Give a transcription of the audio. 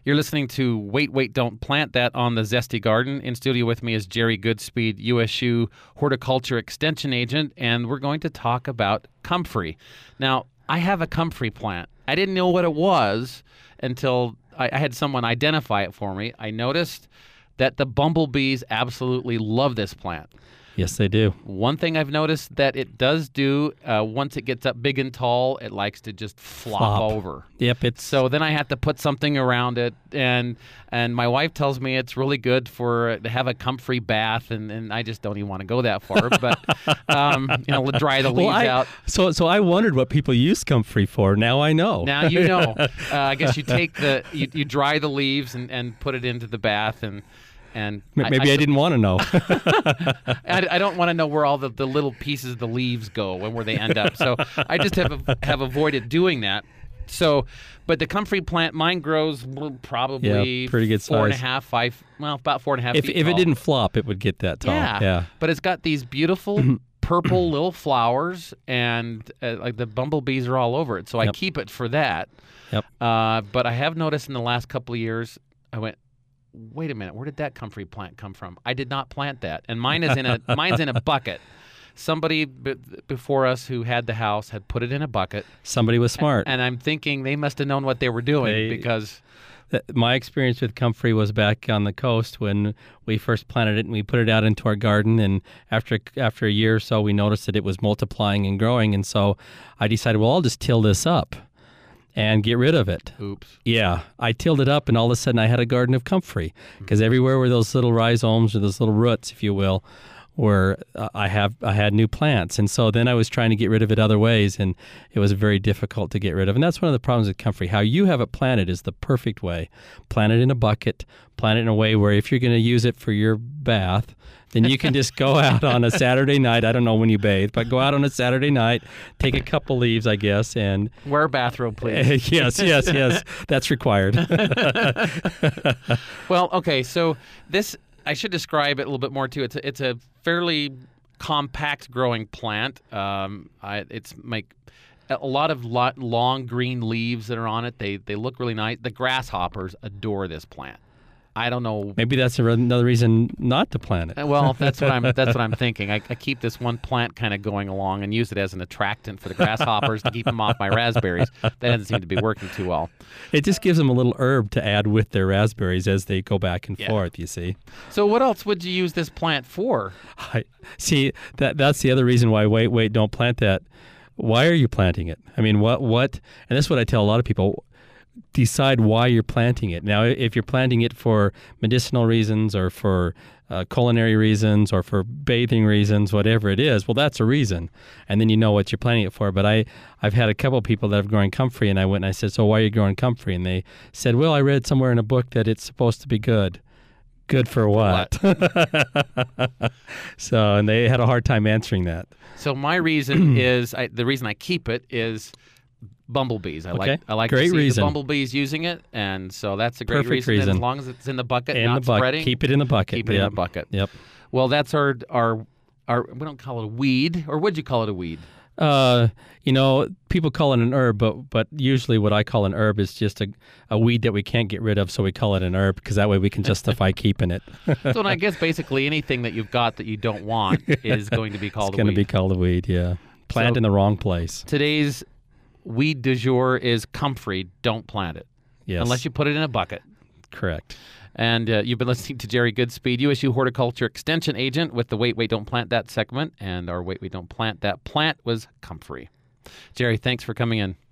You're listening to Wait, Wait, Don't Plant That on the Zesty Garden. In studio with me is Jerry Goodspeed, USU Horticulture Extension Agent, and we're going to talk about comfrey. Now, I have a comfrey plant. I didn't know what it was until I had someone identify it for me. I noticed that the bumblebees absolutely love this plant. Yes, they do. One thing I've noticed that it does do, once it gets up big and tall, it likes to just flop over. Yep. So then I have to put something around it, and my wife tells me it's really good to have a comfrey bath, and I just don't even want to go that far. But dry the leaves out. So I wondered what people use comfrey for. Now I know. Now you know. I guess you take you dry the leaves and put it into the bath and maybe I didn't want to know. I don't want to know where all the little pieces of the leaves go and where they end up. So I just have avoided doing that. So, but the comfrey plant, mine grows probably pretty good size. 4.5, 5, about 4.5 feet If tall. it didn't flop, it would get that tall. Yeah. But it's got these beautiful purple little flowers, and like the bumblebees are all over it. So I keep it for that. Yep. But I have noticed in the last couple of years, I went, wait a minute, where did that comfrey plant come from? I did not plant that, and mine's in a bucket. Somebody before us who had the house had put it in a bucket. Somebody was smart, and I'm thinking they must have known what they were doing because. My experience with comfrey was back on the coast when we first planted it and we put it out into our garden, and after a year or so we noticed that it was multiplying and growing, and so I decided, well, I'll just till this up and get rid of it. Oops. Yeah, I tilled it up, and all of a sudden I had a garden of comfrey, because everywhere were those little rhizomes, or those little roots, if you will, where I had new plants. And so then I was trying to get rid of it other ways, and it was very difficult to get rid of. And that's one of the problems with comfrey. How you have it planted is the perfect way. Plant it in a bucket, plant it in a way where if you're going to use it for your bath, then you can just go out on a Saturday night. I don't know when you bathe, but go out on a Saturday night, take a couple leaves, I guess, and wear a bathrobe, please. Yes. That's required. Well, okay, so this, I should describe it a little bit more too. It's a fairly compact growing plant. It's like a lot of long green leaves that are on it. They look really nice. The grasshoppers adore this plant. I don't know. Maybe that's another reason not to plant it. Well, that's what I'm thinking. I keep this one plant kind of going along and use it as an attractant for the grasshoppers to keep them off my raspberries. That doesn't seem to be working too well. It just gives them a little herb to add with their raspberries as they go back and forth, you see. So what else would you use this plant for? See, that's the other reason why wait, don't plant that. Why are you planting it? I mean, what? And that's what I tell a lot of people. Decide why you're planting it. Now, if you're planting it for medicinal reasons or for culinary reasons or for bathing reasons, whatever it is, well, that's a reason. And then you know what you're planting it for. But I've had a couple of people that have grown comfrey, and I went and I said, so why are you growing comfrey? And they said, well, I read somewhere in a book that it's supposed to be good. Good for what? So, and they had a hard time answering that. So my reason is, the reason I keep it is bumblebees. I like Great to see reason. the bumblebees using it, and so that's a great Perfect reason. And as long as it's in the bucket, in not the spreading, keep it in the bucket. Keep it in the bucket. Yep. Well, that's our we don't call it a weed, or would you call it a weed? People call it an herb, but usually what I call an herb is just a weed that we can't get rid of, so we call it an herb because that way we can justify keeping it. So I guess basically anything that you've got that you don't want is going to be called a weed. It's going to be called a weed, yeah. Plant in the wrong place. Today's weed du jour is comfrey. Don't plant it. Yes. Unless you put it in a bucket. Correct. And you've been listening to Jerry Goodspeed, USU Horticulture Extension Agent, with the Wait, Wait, Don't Plant That segment. And our Wait, Wait, Don't Plant That plant was comfrey. Jerry, thanks for coming in.